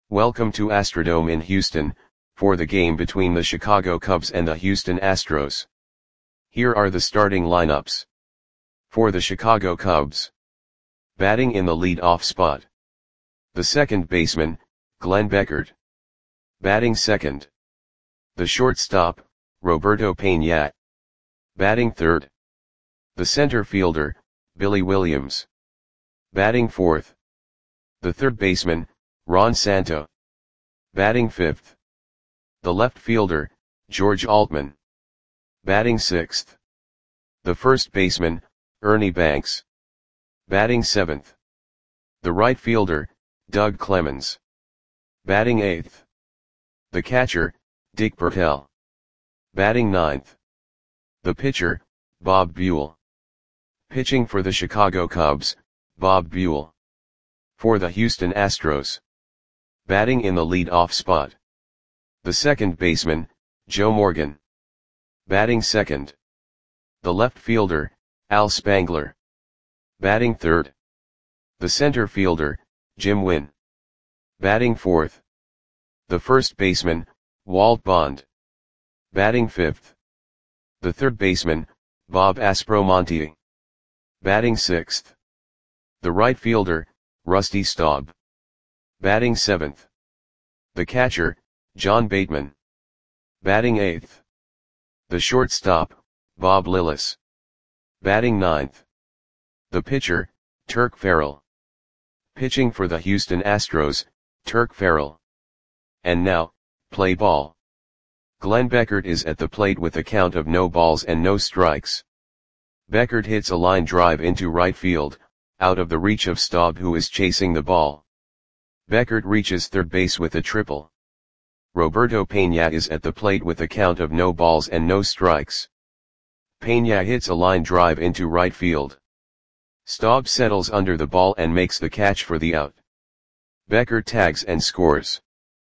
Welcome to Astrodome in Houston, for the game between the Chicago Cubs and the Houston Astros. Here are the starting lineups. For the Chicago Cubs. Batting in the lead-off spot. The second baseman, Glenn Beckert. Batting second. The shortstop, Roberto Pena. Batting third. The center fielder, Billy Williams. Batting fourth. The third baseman, Ron Santo. Batting fifth. The left fielder, George Altman. Batting sixth. The first baseman, Ernie Banks. Batting seventh. The right fielder, Doug Clemens. Batting eighth. The catcher, Dick Bertel. Batting ninth. The pitcher, Bob Buell. Pitching for the Chicago Cubs, Bob Buell. For the Houston Astros. Batting in the lead-off spot. The second baseman, Joe Morgan. Batting second. The left fielder, Al Spangler. Batting third. The center fielder, Jim Wynn. Batting fourth. The first baseman, Walt Bond. Batting fifth. The third baseman, Bob Aspromonte. Batting sixth. The right fielder, Rusty Staub. Batting seventh. The catcher, John Bateman. Batting eighth. The shortstop, Bob Lillis. Batting ninth. The pitcher, Turk Farrell. Pitching for the Houston Astros, Turk Farrell. And now, play ball. Glenn Beckert is at the plate with a count of no balls and no strikes. Beckert hits a line drive into right field, out of the reach of Staub, who is chasing the ball. Beckert reaches third base with a triple. Roberto Pena is at the plate with a count of no balls and no strikes. Pena hits a line drive into right field. Staub settles under the ball and makes the catch for the out. Beckert tags and scores.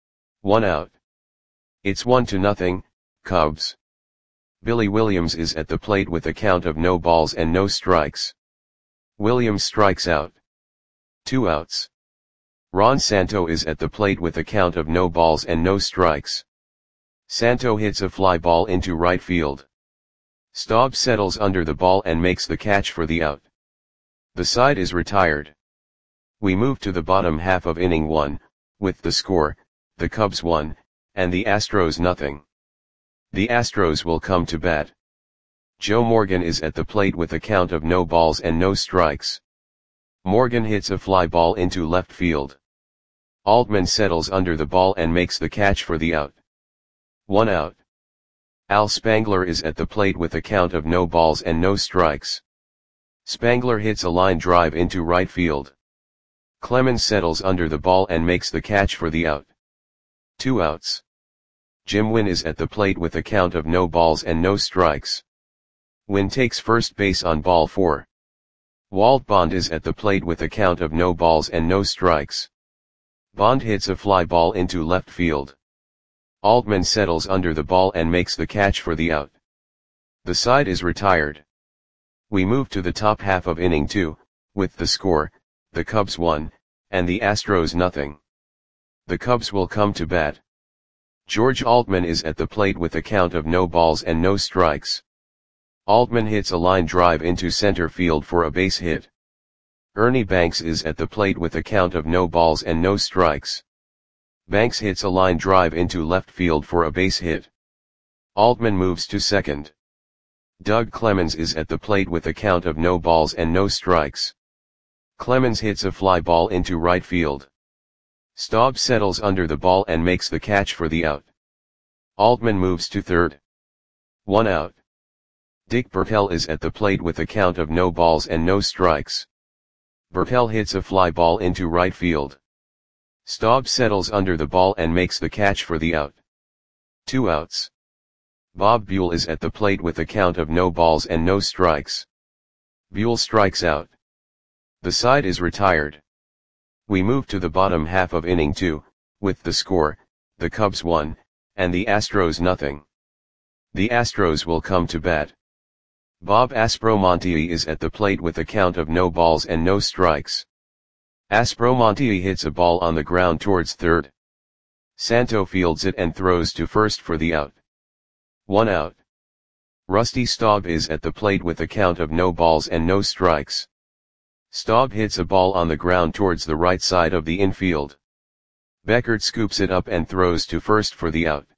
1 out. It's 1-0, Cubs. Billy Williams is at the plate with a count of no balls and no strikes. Williams strikes out. 2 outs. Ron Santo is at the plate with a count of no balls and no strikes. Santo hits a fly ball into right field. Staub settles under the ball and makes the catch for the out. The side is retired. We move to the bottom half of inning 1, with the score, the Cubs 1, and the Astros 0. The Astros will come to bat. Joe Morgan is at the plate with a count of no balls and no strikes. Morgan hits a fly ball into left field. Altman settles under the ball and makes the catch for the out. 1 out. Al Spangler is at the plate with a count of no balls and no strikes. Spangler hits a line drive into right field. Clemens settles under the ball and makes the catch for the out. 2 outs. Jim Wynn is at the plate with a count of no balls and no strikes. Wynn takes first base on ball 4. Walt Bond is at the plate with a count of no balls and no strikes. Bond hits a fly ball into left field. Altman settles under the ball and makes the catch for the out. The side is retired. We move to the top half of inning 2, with the score, the Cubs 1, and the Astros 0. The Cubs will come to bat. George Altman is at the plate with a count of no balls and no strikes. Altman hits a line drive into center field for a base hit. Ernie Banks is at the plate with a count of no balls and no strikes. Banks hits a line drive into left field for a base hit. Altman moves to second. Doug Clemens is at the plate with a count of no balls and no strikes. Clemens hits a fly ball into right field. Staub settles under the ball and makes the catch for the out. Altman moves to third. 1 out. Dick Bertel is at the plate with a count of no balls and no strikes. Bertel hits a fly ball into right field. Staub settles under the ball and makes the catch for the out. 2 outs. Bob Buell is at the plate with a count of no balls and no strikes. Buell strikes out. The side is retired. We move to the bottom half of inning 2, with the score, the Cubs 1, and the Astros 0. The Astros will come to bat. Bob Aspromonte is at the plate with a count of no balls and no strikes. Aspromonte hits a ball on the ground towards third. Santo fields it and throws to first for the out. 1 out. Rusty Staub is at the plate with a count of no balls and no strikes. Staub hits a ball on the ground towards the right side of the infield. Beckert scoops it up and throws to first for the out.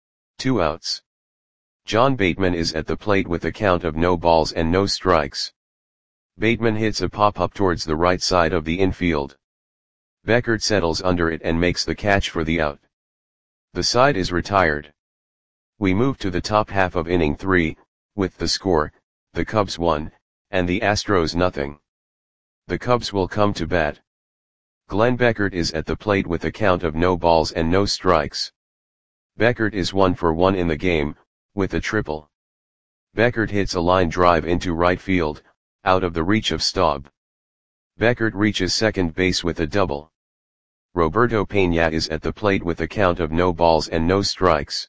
2 outs. John Bateman is at the plate with a count of no balls and no strikes. Bateman hits a pop-up towards the right side of the infield. Beckert settles under it and makes the catch for the out. The side is retired. We move to the top half of inning 3, with the score, the Cubs 1, and the Astros nothing. The Cubs will come to bat. Glenn Beckert is at the plate with a count of no balls and no strikes. Beckert is 1 for 1 in the game, with a triple. Beckert hits a line drive into right field, out of the reach of Staub. Beckert reaches second base with a double. Roberto Peña is at the plate with a count of no balls and no strikes.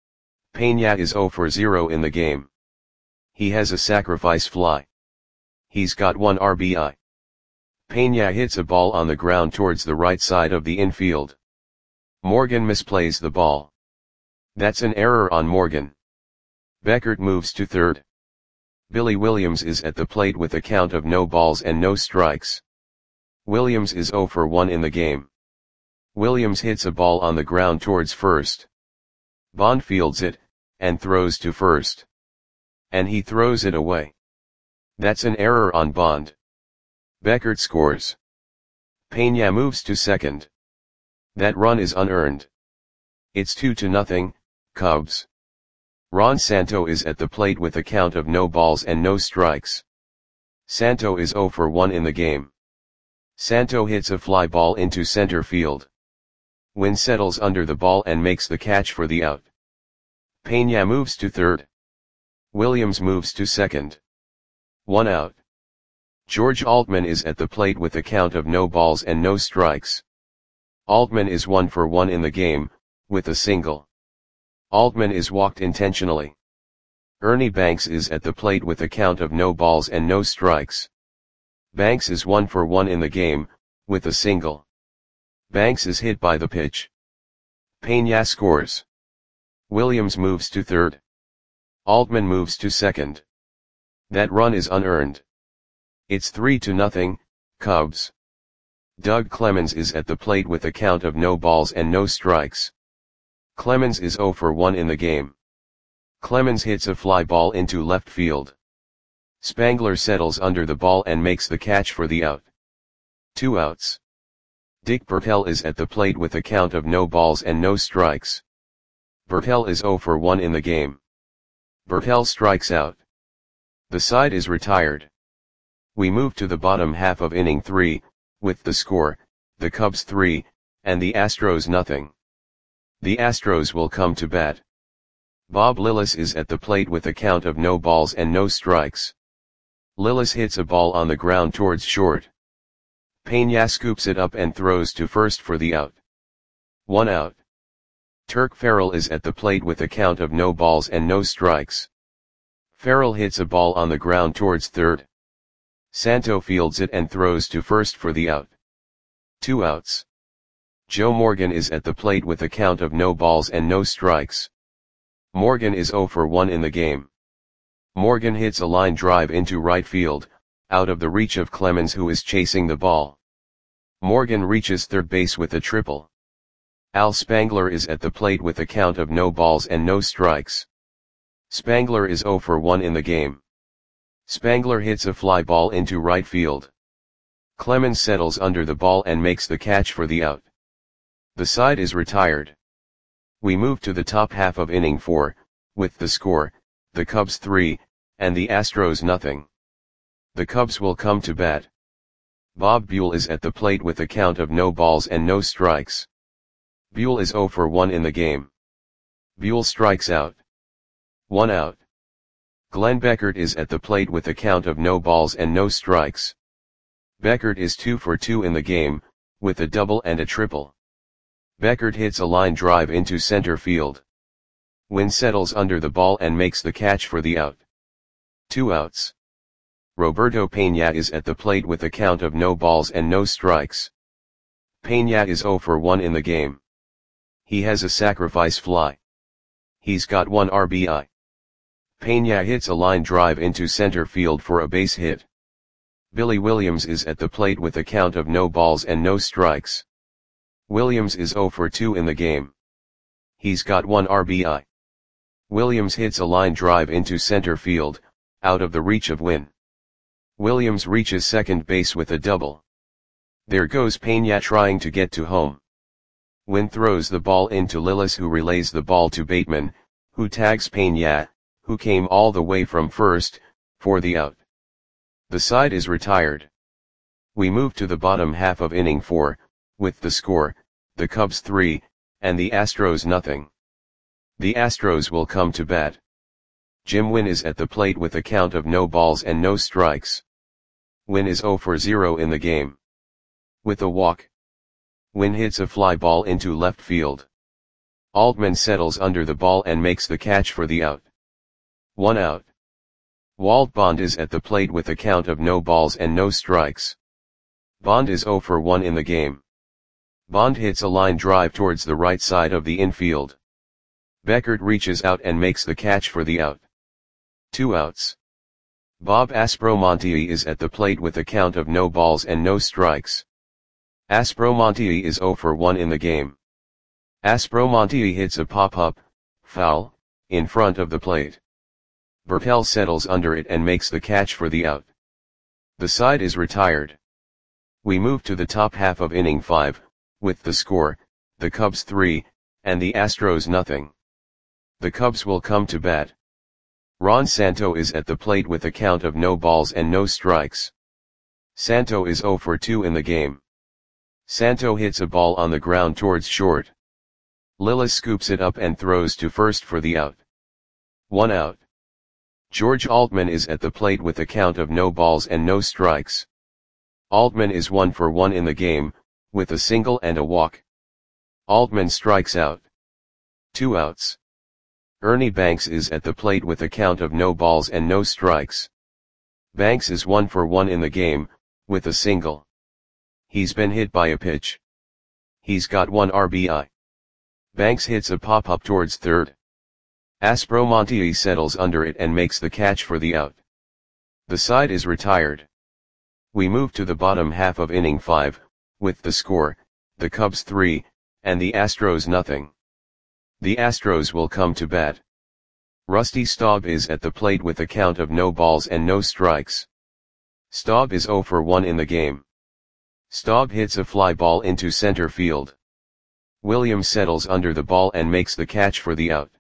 Peña is 0 for 0 in the game. He has a sacrifice fly. He's got 1 RBI. Peña hits a ball on the ground towards the right side of the infield. Morgan misplays the ball. That's an error on Morgan. Beckert moves to third. Billy Williams is at the plate with a count of no balls and no strikes. Williams is 0 for 1 in the game. Williams hits a ball on the ground towards first. Bond fields it, and throws to first. And he throws it away. That's an error on Bond. Beckert scores. Peña moves to second. That run is unearned. It's 2-0, Cubs. Ron Santo is at the plate with a count of no balls and no strikes. Santo is 0 for 1 in the game. Santo hits a fly ball into center field. Wynn settles under the ball and makes the catch for the out. Peña moves to third. Williams moves to second. 1 out. George Altman is at the plate with a count of no balls and no strikes. Altman is 1 for 1 in the game, with a single. Altman is walked intentionally. Ernie Banks is at the plate with a count of no balls and no strikes. Banks is 1 for 1 in the game, with a single. Banks is hit by the pitch. Peña scores. Williams moves to third. Altman moves to second. That run is unearned. It's 3-0, Cubs. Doug Clemens is at the plate with a count of no balls and no strikes. Clemens is 0 for 1 in the game. Clemens hits a fly ball into left field. Spangler settles under the ball and makes the catch for the out. 2 outs. Dick Bertel is at the plate with a count of no balls and no strikes. Bertel is 0 for 1 in the game. Bertel strikes out. The side is retired. We move to the bottom half of inning 3, with the score, the Cubs 3, and the Astros nothing. The Astros will come to bat. Bob Lillis is at the plate with a count of no balls and no strikes. Lillis hits a ball on the ground towards short. Peña scoops it up and throws to first for the out. 1 out. Turk Farrell is at the plate with a count of no balls and no strikes. Farrell hits a ball on the ground towards third. Santo fields it and throws to first for the out. 2 outs. Joe Morgan is at the plate with a count of no balls and no strikes. Morgan is 0 for 1 in the game. Morgan hits a line drive into right field, out of the reach of Clemens who is chasing the ball. Morgan reaches third base with a triple. Al Spangler is at the plate with a count of no balls and no strikes. Spangler is 0 for 1 in the game. Spangler hits a fly ball into right field. Clemens settles under the ball and makes the catch for the out. The side is retired. We move to the top half of inning 4, with the score, the Cubs 3, and the Astros nothing. The Cubs will come to bat. Bob Buell is at the plate with a count of no balls and no strikes. Buell is 0 for 1 in the game. Buell strikes out. 1 out. Glenn Beckert is at the plate with a count of no balls and no strikes. Beckert is 2 for 2 in the game, with a double and a triple. Beckert hits a line drive into center field. Wynn settles under the ball and makes the catch for the out. 2 outs. Roberto Peña is at the plate with a count of no balls and no strikes. Peña is 0 for 1 in the game. He has a sacrifice fly. He's got 1 RBI. Peña hits a line drive into center field for a base hit. Billy Williams is at the plate with a count of no balls and no strikes. Williams is 0 for 2 in the game. He's got 1 RBI. Williams hits a line drive into center field, out of the reach of Winn. Williams reaches second base with a double. There goes Peña trying to get to home. Winn throws the ball into Lillis, who relays the ball to Bateman, who tags Peña, who came all the way from first, for the out. The side is retired. We move to the bottom half of inning 4, with the score, the Cubs 3, and the Astros nothing. The Astros will come to bat. Jim Winn is at the plate with a count of no balls and no strikes. Winn is 0 for 0 in the game. With a walk, Winn hits a fly ball into left field. Altman settles under the ball and makes the catch for the out. 1 out. Walt Bond is at the plate with a count of no balls and no strikes. Bond is 0 for 1 in the game. Bond hits a line drive towards the right side of the infield. Beckert reaches out and makes the catch for the out. 2 outs. Bob Aspromonte is at the plate with a count of no balls and no strikes. Aspromonte is 0 for 1 in the game. Aspromonte hits a pop-up, foul, in front of the plate. Bertel settles under it and makes the catch for the out. The side is retired. We move to the top half of inning 5, with the score, the Cubs 3, and the Astros nothing. The Cubs will come to bat. Ron Santo is at the plate with a count of no balls and no strikes. Santo is 0 for 2 in the game. Santo hits a ball on the ground towards short. Lillis scoops it up and throws to first for the out. 1 out. George Altman is at the plate with a count of no balls and no strikes. Altman is 1 for 1 in the game, with a single and a walk. Altman strikes out. 2 outs. Ernie Banks is at the plate with a count of no balls and no strikes. Banks is 1 for 1 in the game, with a single. He's been hit by a pitch. He's got 1 RBI. Banks hits a pop-up towards third. Aspromonte settles under it and makes the catch for the out. The side is retired. We move to the bottom half of inning 5, with the score, the Cubs 3, and the Astros nothing. The Astros will come to bat. Rusty Staub is at the plate with a count of no balls and no strikes. Staub is 0 for 1 in the game. Staub hits a fly ball into center field. Williams settles under the ball and makes the catch for the out.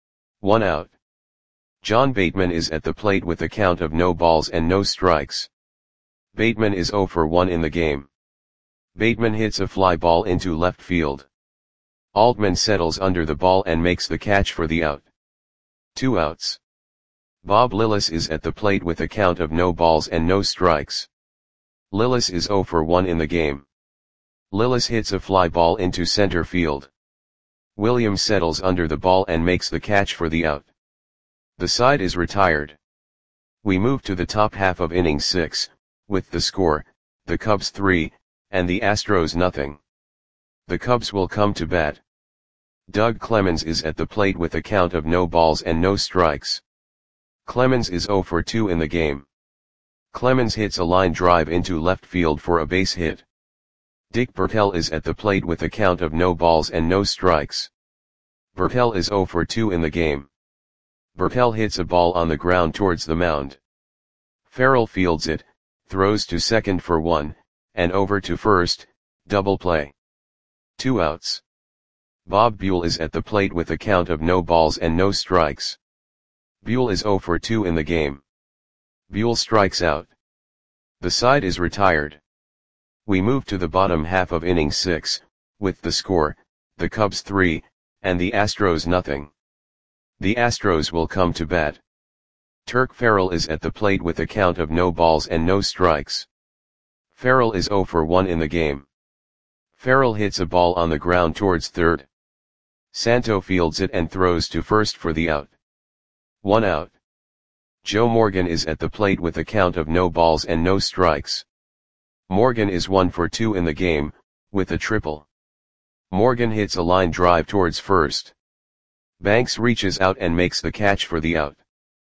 1 out. John Bateman is at the plate with a count of no balls and no strikes. Bateman is 0 for 1 in the game. Bateman hits a fly ball into left field. Altman settles under the ball and makes the catch for the out. 2 outs. Bob Lillis is at the plate with a count of no balls and no strikes. Lillis is 0 for 1 in the game. Lillis hits a fly ball into center field. Williams settles under the ball and makes the catch for the out. The side is retired. We move to the top half of inning 6, with the score, the Cubs 3, and the Astros nothing. The Cubs will come to bat. Doug Clemens is at the plate with a count of no balls and no strikes. Clemens is 0 for 2 in the game. Clemens hits a line drive into left field for a base hit. Dick Bertel is at the plate with a count of no balls and no strikes. Bertel is 0 for 2 in the game. Bertel hits a ball on the ground towards the mound. Farrell fields it, throws to second for 1, and over to first, double play. 2 outs. Bob Buell is at the plate with a count of no balls and no strikes. Buell is 0 for 2 in the game. Buell strikes out. The side is retired. We move to the bottom half of inning 6, with the score, the Cubs 3, and the Astros nothing. The Astros will come to bat. Turk Farrell is at the plate with a count of no balls and no strikes. Farrell is 0 for 1 in the game. Farrell hits a ball on the ground towards third. Santo fields it and throws to first for the out. 1 out. Joe Morgan is at the plate with a count of no balls and no strikes. Morgan is 1 for 2 in the game, with a triple. Morgan hits a line drive towards first. Banks reaches out and makes the catch for the out.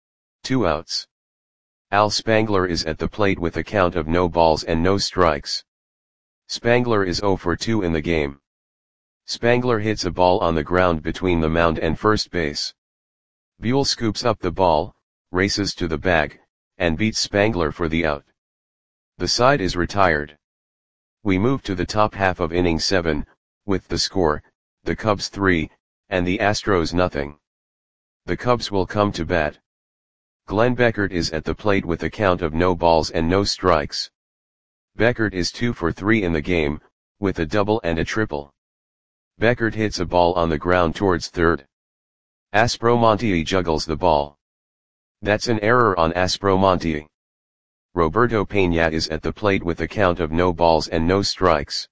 2 outs. Al Spangler is at the plate with a count of no balls and no strikes. Spangler is 0 for 2 in the game. Spangler hits a ball on the ground between the mound and first base. Buell scoops up the ball, races to the bag, and beats Spangler for the out. The side is retired. We move to the top half of inning 7, with the score, the Cubs 3, and the Astros nothing. The Cubs will come to bat. Glenn Beckert is at the plate with a count of no balls and no strikes. Beckert is 2 for 3 in the game, with a double and a triple. Beckert hits a ball on the ground towards third. Aspromonte juggles the ball. That's an error on Aspromonte. Roberto Peña is at the plate with a count of no balls and no strikes.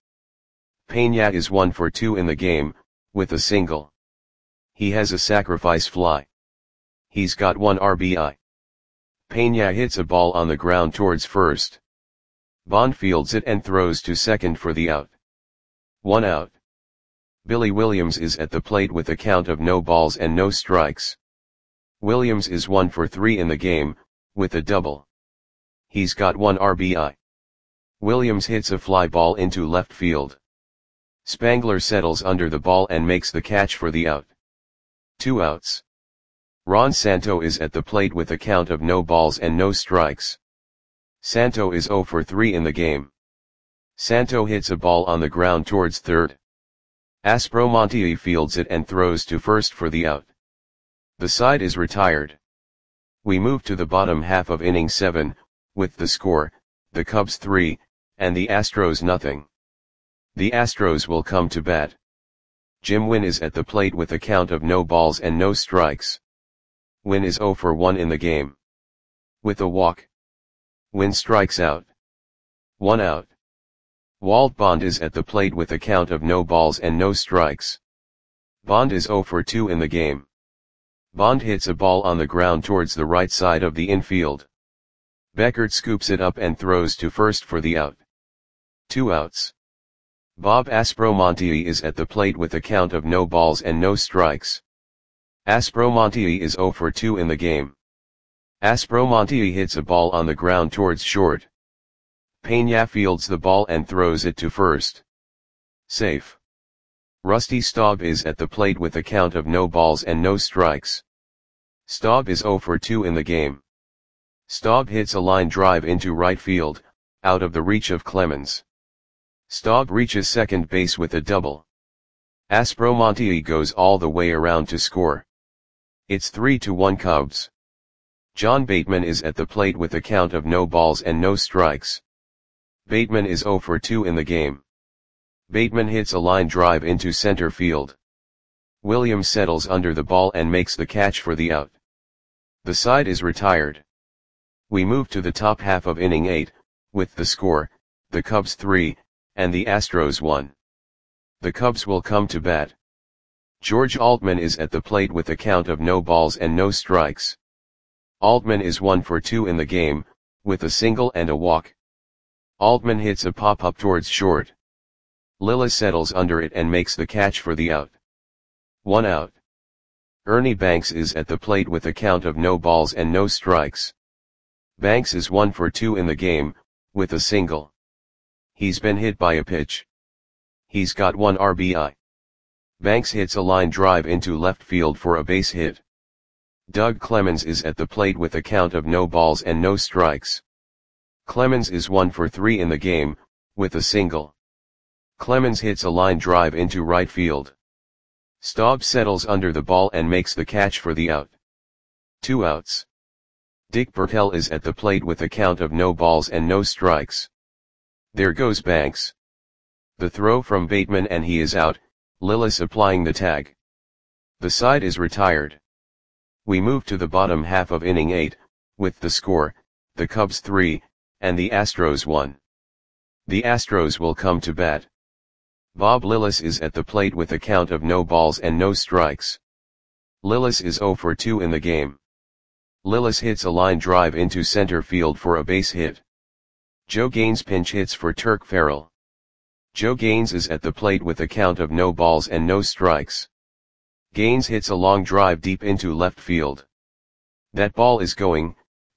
Peña is 1 for 2 in the game, with a single. He has a sacrifice fly. He's got 1 RBI. Peña hits a ball on the ground towards first. Bond fields it and throws to second for the out. 1 out. Billy Williams is at the plate with a count of no balls and no strikes. Williams is 1 for 3 in the game, with a double. He's got 1 RBI. Williams hits a fly ball into left field. Spangler settles under the ball and makes the catch for the out. 2 outs. Ron Santo is at the plate with a count of no balls and no strikes. Santo is 0 for 3 in the game. Santo hits a ball on the ground towards third. Aspromonte fields it and throws to first for the out. The side is retired. We move to the bottom half of inning 7, with the score, the Cubs 3, and the Astros nothing. The Astros will come to bat. Jim Wynn is at the plate with a count of no balls and no strikes. Wynn is 0 for 1 in the game. With a walk. Wynn strikes out. 1 out. Walt Bond is at the plate with a count of no balls and no strikes. Bond is 0 for 2 in the game. Bond hits a ball on the ground towards the right side of the infield. Beckert scoops it up and throws to first for the out. 2 outs. Bob Aspromonte is at the plate with a count of no balls and no strikes. Aspromonte is 0 for 2 in the game. Aspromonte hits a ball on the ground towards short. Peña fields the ball and throws it to first. Safe. Rusty Staub is at the plate with a count of no balls and no strikes. Staub is 0 for 2 in the game. Staub hits a line drive into right field, out of the reach of Clemens. Staub reaches second base with a double. Aspromonte goes all the way around to score. It's 3-1 Cubs. John Bateman is at the plate with a count of no balls and no strikes. Bateman is 0 for 2 in the game. Bateman hits a line drive into center field. Williams settles under the ball and makes the catch for the out. The side is retired. We move to the top half of inning 8, with the score, the Cubs 3, and the Astros 1. The Cubs will come to bat. George Altman is at the plate with a count of no balls and no strikes. Altman is 1 for 2 in the game, with a single and a walk. Altman hits a pop-up towards short. Lilla settles under it and makes the catch for the out. 1 out. Ernie Banks is at the plate with a count of no balls and no strikes. Banks is 1 for 2 in the game, with a single. He's been hit by a pitch. He's got 1 RBI. Banks hits a line drive into left field for a base hit. Doug Clemens is at the plate with a count of no balls and no strikes. Clemens is 1 for 3 in the game, with a single. Clemens hits a line drive into right field. Staub settles under the ball and makes the catch for the out. 2 outs. Dick Bertel is at the plate with a count of no balls and no strikes. There goes Banks. The throw from Bateman and he is out, Lillis applying the tag. The side is retired. We move to the bottom half of inning 8, with the score, the Cubs 3, and the Astros 1. The Astros will come to bat. Bob Lillis is at the plate with a count of no balls and no strikes. Lillis is 0 for 2 in the game. Lillis hits a line drive into center field for a base hit. Joe Gaines pinch hits for Turk Farrell. Joe Gaines is at the plate with a count of no balls and no strikes. Gaines hits a long drive deep into left field. That ball is gone.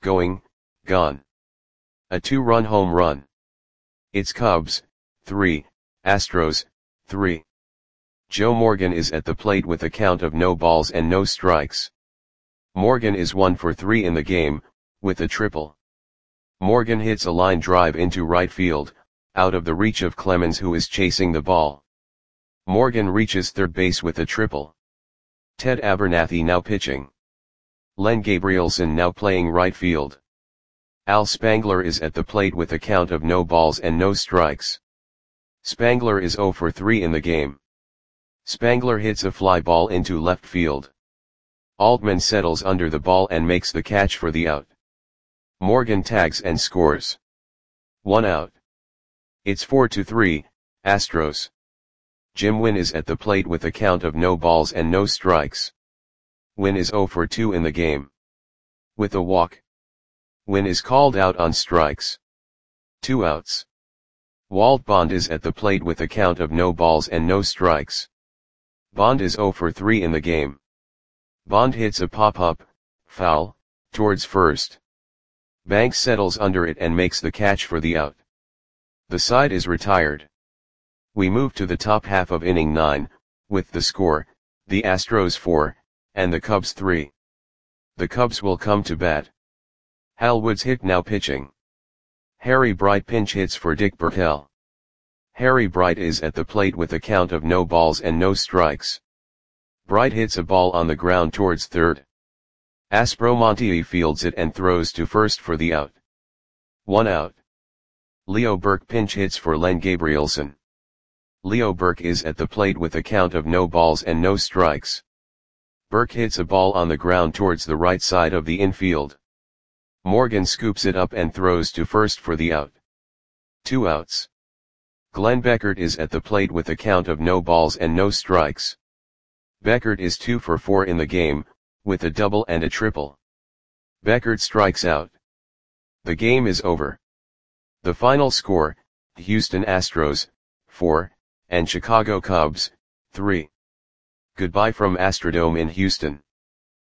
A 2-run home run. It's Cubs, 3, Astros, 3. Joe Morgan is at the plate with a count of no balls and no strikes. Morgan is 1 for 3 in the game, with a triple. Morgan hits a line drive into right field, out of the reach of Clemens, who is chasing the ball. Morgan reaches third base with a triple. Ted Abernathy now pitching. Len Gabrielson now playing right field. Al Spangler is at the plate with a count of no balls and no strikes. Spangler is 0 for 3 in the game. Spangler hits a fly ball into left field. Altman settles under the ball and makes the catch for the out. Morgan tags and scores. 1 out. It's 4-3, Astros. Jim Wynn is at the plate with a count of no balls and no strikes. Wynn is 0 for 2 in the game. With a walk. Wynn is called out on strikes. 2 outs. Walt Bond is at the plate with a count of no balls and no strikes. Bond is 0 for 3 in the game. Bond hits a pop-up, foul, towards first. Banks settles under it and makes the catch for the out. The side is retired. We move to the top half of inning 9, with the score, the Astros 4, and the Cubs 3. The Cubs will come to bat. Hal Woods hit now pitching. Harry Bright pinch hits for Dick Bertel. Harry Bright is at the plate with a count of no balls and no strikes. Bright hits a ball on the ground towards third. Aspromonte fields it and throws to first for the out. 1 out. Leo Burke pinch hits for Len Gabrielson. Leo Burke is at the plate with a count of no balls and no strikes. Burke hits a ball on the ground towards the right side of the infield. Morgan scoops it up and throws to first for the out. 2 outs. Glenn Beckert is at the plate with a count of no balls and no strikes. Beckert is 2 for 4 in the game, with a double and a triple. Beckert strikes out. The game is over. The final score, Houston Astros, 4, and Chicago Cubs, 3. Goodbye from Astrodome in Houston.